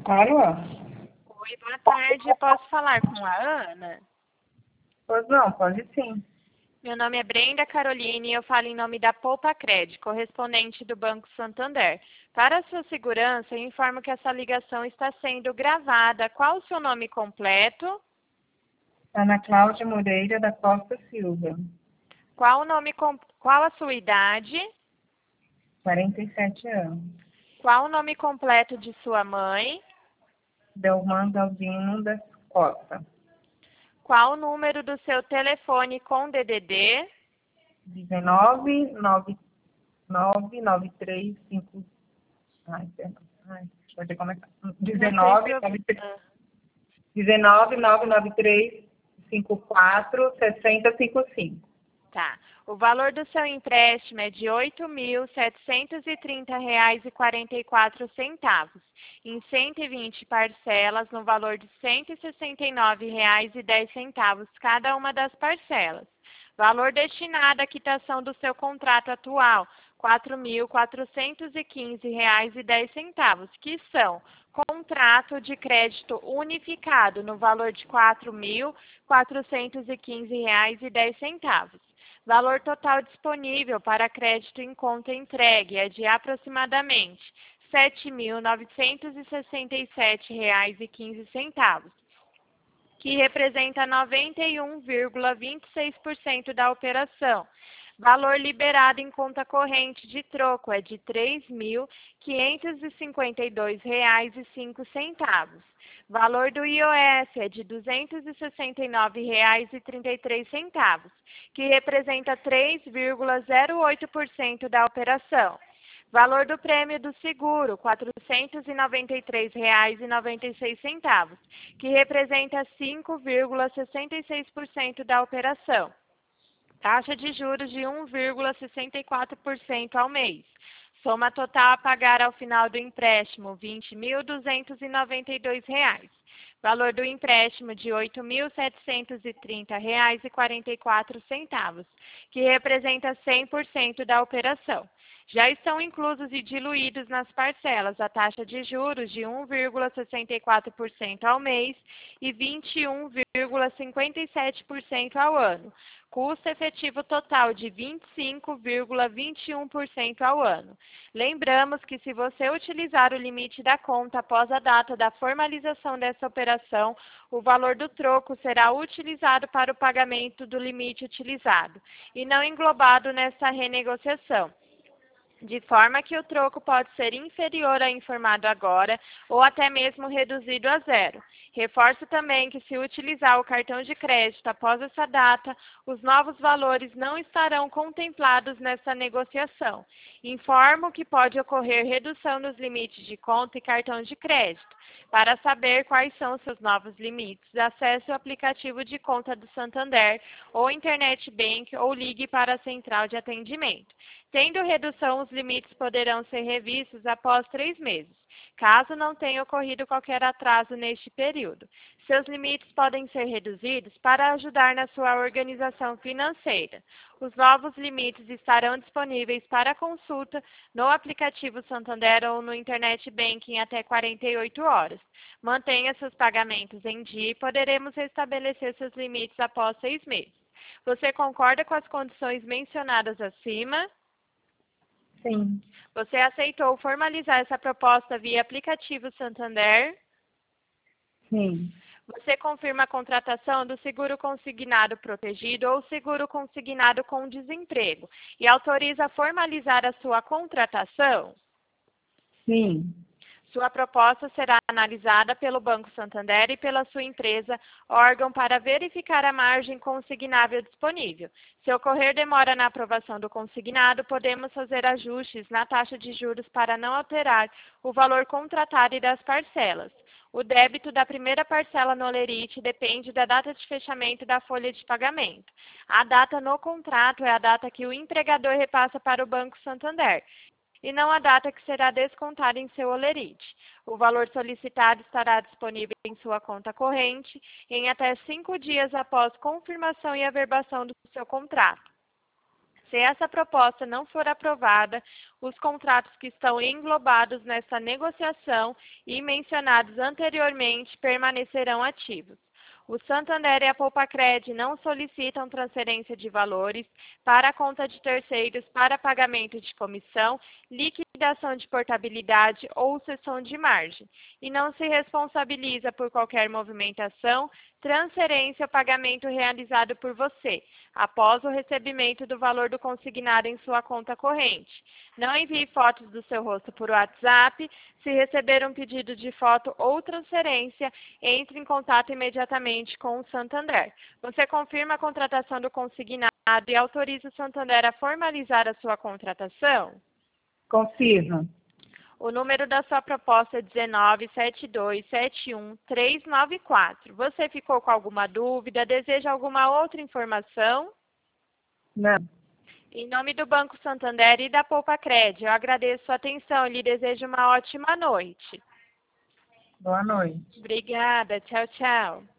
Alô? Oi, boa tarde. Posso falar com a Ana? Pois não, pode sim. Meu nome é Brenda Caroline e eu falo em nome da Poupa Cred, correspondente do Banco Santander. Para a sua segurança, eu informo que essa ligação está sendo gravada. Qual o seu nome completo? Ana Cláudia Moreira da Costa Silva, Qual a sua idade? 47 anos. Qual o nome completo de sua mãe? Delmando Aldino da Costa, Qual o número do seu telefone com DDD? 19 993 Ai, perdão. Ai, deixa eu ver como é que 19 993 54 6055. Tá. O valor do seu empréstimo é de R$ 8.730,44, em 120 parcelas, no valor de R$ 169,10 cada uma das parcelas. Valor destinado à quitação do seu contrato atual, R$ 4.415,10, que são contrato de crédito unificado no valor de R$ 4.415,10. Valor total disponível para crédito em conta entregue é de aproximadamente R$ 7.967,15, que representa 91,26% da operação. Valor liberado em conta corrente de troco é de R$ 3.552,05. Valor do IOF é de R$ 269,33, que representa 3,08% da operação. Valor do prêmio do seguro, R$ 493,96, que representa 5,66% da operação. Taxa de juros de 1,64% ao mês. Soma total a pagar ao final do empréstimo, R$ 20.292. Valor do empréstimo de R$ 8.730,44, que representa 100% da operação. Já estão inclusos e diluídos nas parcelas a taxa de juros de 1,64% ao mês e 21,57% ao ano. Custo efetivo total de 25,21% ao ano. Lembramos que se você utilizar o limite da conta após a data da formalização dessa operação, o valor do troco será utilizado para o pagamento do limite utilizado e não englobado nessa renegociação, de forma que o troco pode ser inferior ao informado agora ou até mesmo reduzido a zero. Reforço também que, se utilizar o cartão de crédito após essa data, os novos valores não estarão contemplados nessa negociação. Informo que pode ocorrer redução nos limites de conta e cartão de crédito. Para saber quais são seus novos limites, acesse o aplicativo de conta do Santander ou Internet Bank ou ligue para a central de atendimento. Tendo redução, os limites poderão ser revistos após 3 meses, caso não tenha ocorrido qualquer atraso neste período. Seus limites podem ser reduzidos para ajudar na sua organização financeira. Os novos limites estarão disponíveis para consulta no aplicativo Santander ou no Internet Banking até 48 horas. Mantenha seus pagamentos em dia e poderemos restabelecer seus limites após 6 meses. Você concorda com as condições mencionadas acima? Sim. Você aceitou formalizar essa proposta via aplicativo Santander? Sim. Você confirma a contratação do seguro consignado protegido ou seguro consignado com desemprego e autoriza a formalizar a sua contratação? Sim. Sua proposta será analisada pelo Banco Santander e pela sua empresa, órgão, para verificar a margem consignável disponível. Se ocorrer demora na aprovação do consignado, podemos fazer ajustes na taxa de juros para não alterar o valor contratado e das parcelas. O débito da primeira parcela no Olerite depende da data de fechamento da folha de pagamento. A data no contrato é a data que o empregador repassa para o Banco Santander, e não a data que será descontada em seu Olerite. O valor solicitado estará disponível em sua conta corrente em até 5 dias após confirmação e averbação do seu contrato. Se essa proposta não for aprovada, os contratos que estão englobados nesta negociação e mencionados anteriormente permanecerão ativos. O Santander e a Poupacred não solicitam transferência de valores para a conta de terceiros para pagamento de comissão, liquidação de portabilidade ou cessão de margem, e não se responsabiliza por qualquer movimentação, transferência ou pagamento realizado por você, após o recebimento do valor do consignado em sua conta corrente. Não envie fotos do seu rosto por WhatsApp. Se receber um pedido de foto ou transferência, entre em contato imediatamente com o Santander. Você confirma a contratação do consignado e autoriza o Santander a formalizar a sua contratação? Confirmo. O número da sua proposta é 197271-394. Você ficou com alguma dúvida? Deseja alguma outra informação? Não. Em nome do Banco Santander e da Poupacred, eu agradeço a atenção e lhe desejo uma ótima noite. Boa noite. Obrigada. Tchau, tchau.